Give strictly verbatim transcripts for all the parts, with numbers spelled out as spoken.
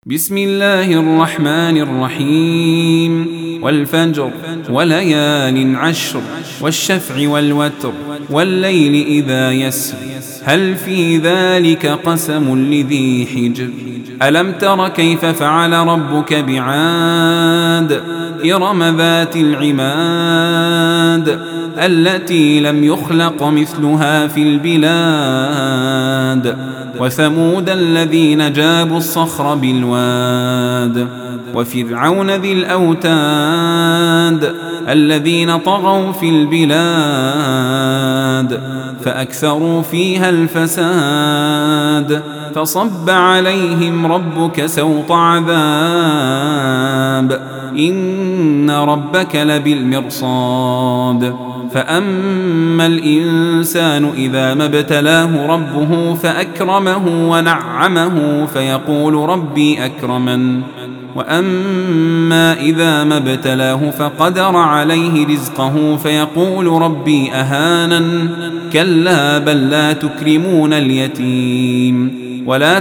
بسم الله الرحمن الرحيم والفجر وليال عشر والشفع والوتر والليل إذا يسر هل في ذلك قسم لذي حجر ألم تر كيف فعل ربك بعاد إرم ذات العماد التي لم يخلق مثلها في البلاد وثمود الذين جابوا الصخر بالواد وفرعون ذي الأوتاد الذين طغوا في البلاد فأكثروا فيها الفساد فصب عليهم ربك سوط عذاب إن ربك لبالمرصاد فأما الإنسان إذا ما ابتلاه ربه فأكرمه ونعمه فيقول ربي أكرمن وأما إذا ما ابتلاه فقدر عليه رزقه فيقول ربي أهانن كلا بل لا تكرمون اليتيم ولا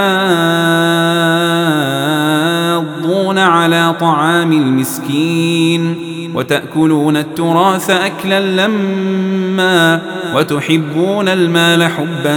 تحاضون على طعام المسكين وتأكلون التراث أكلا لما وتحبون المال حبا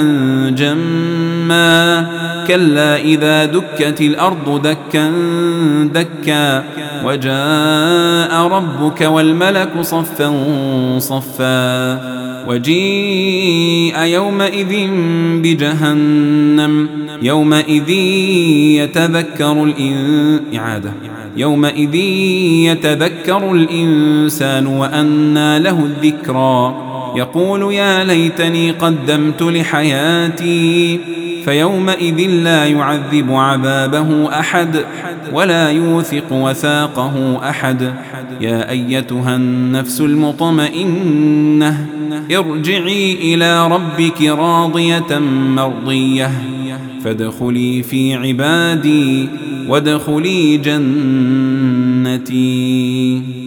جما كلا إذا دكت الأرض دكا دكا وجاء ربك والملك صفا صفا وجيء يومئذ بجهنم يومئذ يتذكر الإن... إعادة يومئذ يتذكر الإنسان وأنى له الذكرى يقول يا ليتني قدمت لحياتي فيومئذ لا يعذب عذابه أحد ولا يوثق وثاقه أحد يا أيتها النفس المطمئنة ارجعي إلى ربك راضية مرضية فادخلي في عبادي وادخلي جنتي.